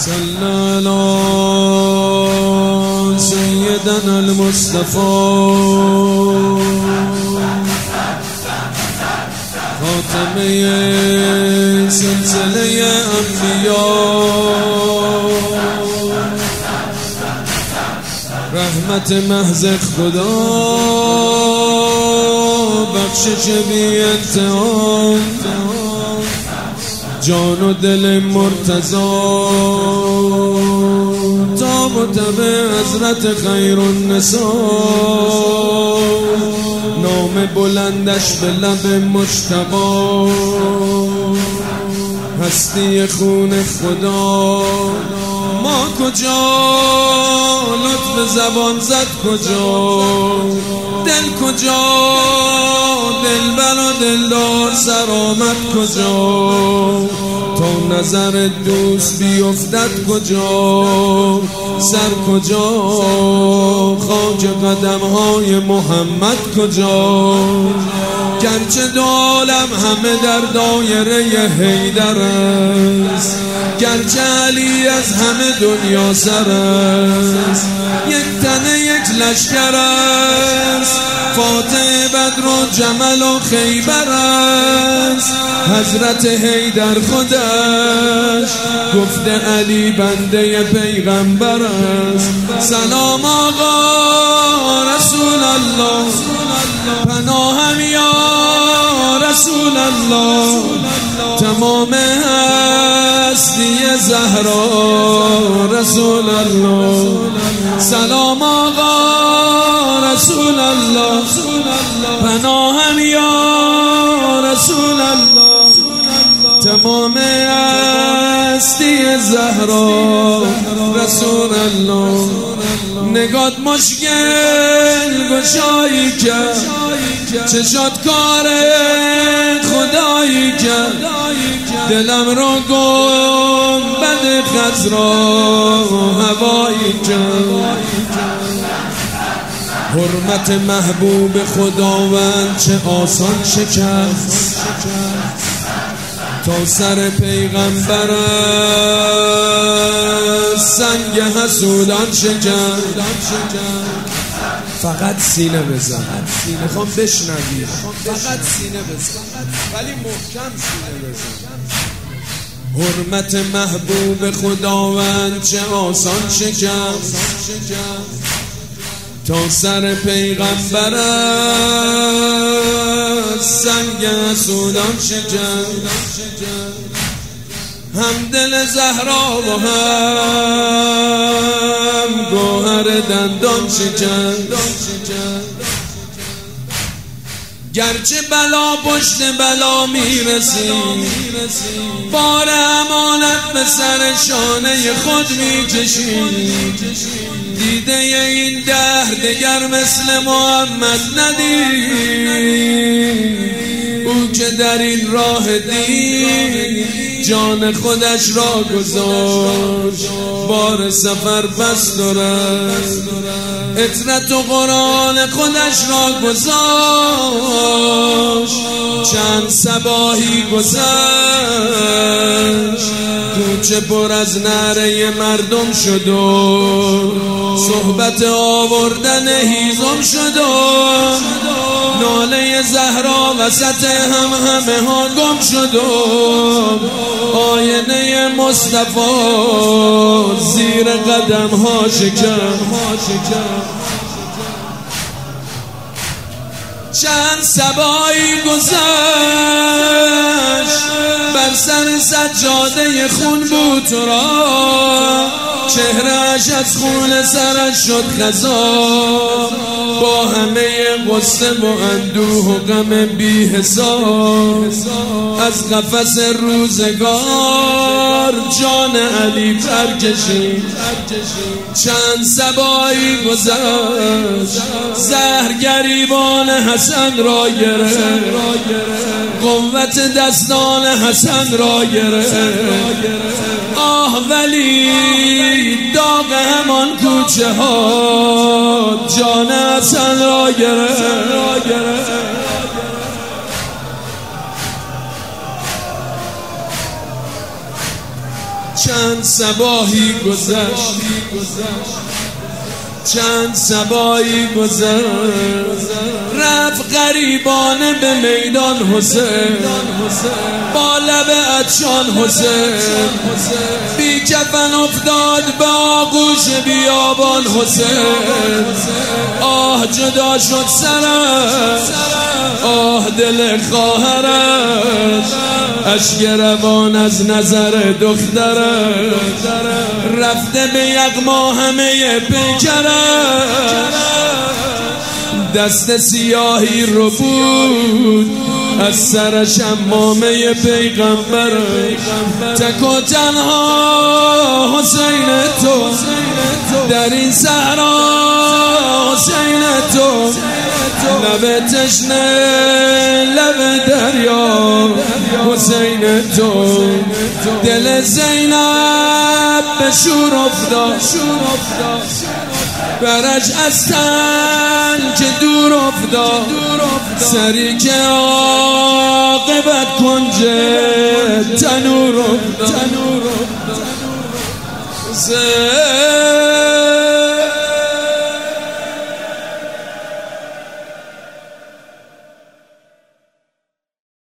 صلی علی سیدنا المصطفى خاتمه سلسله انبیاء، رحمت محض خدا، بخشش بی انتها، جان و دل مرتضی، تا متبع حضرت خیر النساء، نام بلندش به لب مجتبی، هستی خون خدا. ما کجا لطف زبان زد کجا، دل کجا دلبر و دلدار سر آمد کجا، تا نظر دوست بیفتد کجا، سر کجا خاک قدمهای محمد کجا. گرچه دو عالم همه در دایره حیدر است، گرچه علی از همه دنیا سر است، یک تنه یک لشکر است، فاتح بدر و جمل و خیبر است. حضرت حیدر خودش گفته علی بنده پیغمبر است. سلام آقا رسول الله، پناهم یا رسول الله، تمام هستی زهرا رسول الله. سلام آقا رسول الله، پناهم یا رسول الله، تمام هستی زهرا رسول الله. نگات مشکل گشایی کرد، چشات کار خدایی کرد، دلم رو گنبد خضرا هوایی کرد. حرمت محبوب خداوند چه آسان شکست، تا سر پیغمبر سنگ حسودان شکست. فقط سینه بزن، میخوام بشنوی، فقط سینه بزن ولی محکم سینه بزن. حرمت محبوب خداوند چه آسان شکست، تا سر پیغمبر سنگ حسودان شکست. هم دل زهرا و هم گوهر دندان شکست. گرچه بلا پشت بلا میرسیم، بار امانت به سر شانه خود میکشیم. دیده این دهر دگر مثل محمد ندید، او که در این راه دین جان خودش را گذاشت، بار سفر بست و رفت، عطرت و قرآن خودش را گذاشت. چند صباحی گذشت، کوچه پر از نعره مردم شد و صحبت آوردن هیزم شد و ناله زهرا وسط همه ها گم شد و آینه مصطفی زیر قدم ها شکست. چند صبایی گذشت، بر سر سجاده خون بود تو را، چهرهش از خون سرش شد خضاب، با همه غصه و اندوه و غم بی حساب. از قفس روزگار جان علی پر کشید. چند صبایی گذشت، زهر گریبان حسن را گرفت، قوت دستان حسن را گرفت. آه ولی داغ همان کوچه ها جان حسن را گرفت. چند صباحی گذشت، چند صباحی گذشت، رفت غریبانه به میدان حسین، با لب عطشان حسین، بی کفن افتاد به آغوش بیابان حسین. آه جدا شد سرش، آه دل خواهرش، اشک روان از نظر دخترش، رفته به یغما همه پیکرش، دست سیاهی رو بود از سرش امامه پیغمبر، تک و تنها حسین تو در این صحرا، حسین تو لب تشنه لب دریا، حسین تو دل زینب به شور افتاد، برج از تن که دور افتاد، سری که عاقبت کنج تنور افتاد.